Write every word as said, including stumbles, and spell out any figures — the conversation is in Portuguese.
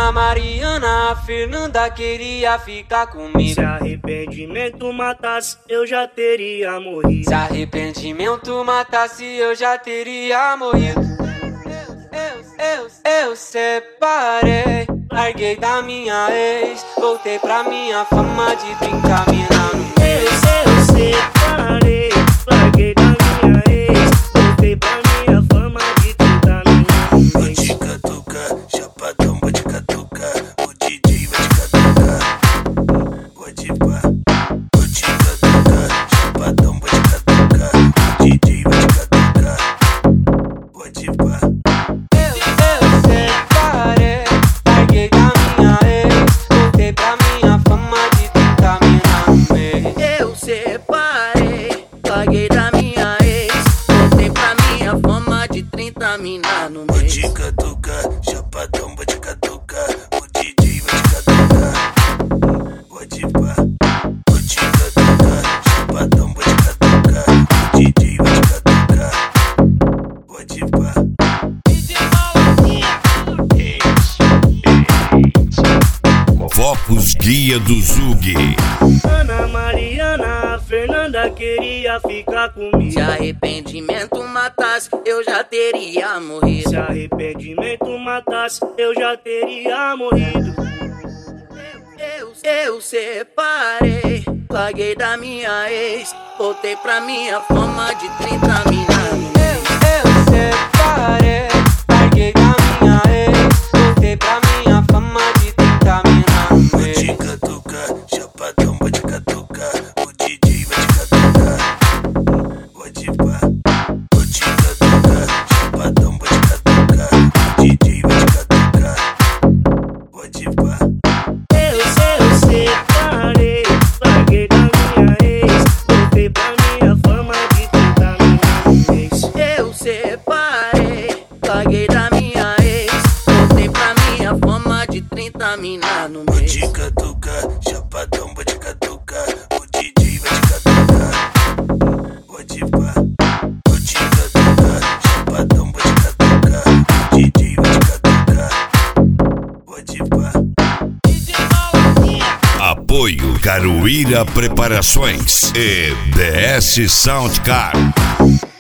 Ana Mariana, a Fernanda queria ficar comigo. Se arrependimento matasse, eu já teria morrido. Se arrependimento matasse, eu já teria morrido. Eu, eu, eu, eu separei, larguei da minha ex, voltei pra minha fama de trinta mina no mês. Eu, eu separei, larguei da minha ex, voltei pra minha fama de trinta mina no mês. Vou te catucar, chapadão, vou te catucar, o D J vai te catucar. Vou te pá, vou te catucar, chapadão, vou te catucar, o D J vai te catucar. Vou te pá. Larguei da minha ex, voltei pra minha fama de trinta mina no Vou mês. te catucar, chapadão, vou te catucar, o D J vai te catucar. Vou te pá, vou te catucar, chapadão, vou te catucar, o D J vai te catucar. Vou te pá. Focus Guia do Zug. Ana Mariana, a Fernanda queria ficar comigo. Se arrependimento matasse, eu já teria morrido. Se arrependimento matasse, eu já teria morrido. Eu, eu separei, larguei da minha ex, voltei pra minha fama de trinta mina no mês. Eu separei, larguei da minha ex, voltei pra minha fama de trinta mina no Vou mês. te catucar, chapadão, vou te catucar, o D J vai te catucar. Vou te pá, vou te catucar, chapadão, vou te catucar, o D J vai te catucar. Vou te pá. Eu, eu separei, larguei da minha ex, voltei pra minha fama de trinta mina no mês. Eu separei, larguei da minha ex, voltei pra minha fama de trinta mina no Vou mês. te catucar, chapadão, vou te catucar, o D J vai te catucar. Vou te pá, vou te catucar, chapadão, vou te catucar, o D J vai te catucar. Vou te pá. Apoio Caruíra Preparações e B S Soundcar.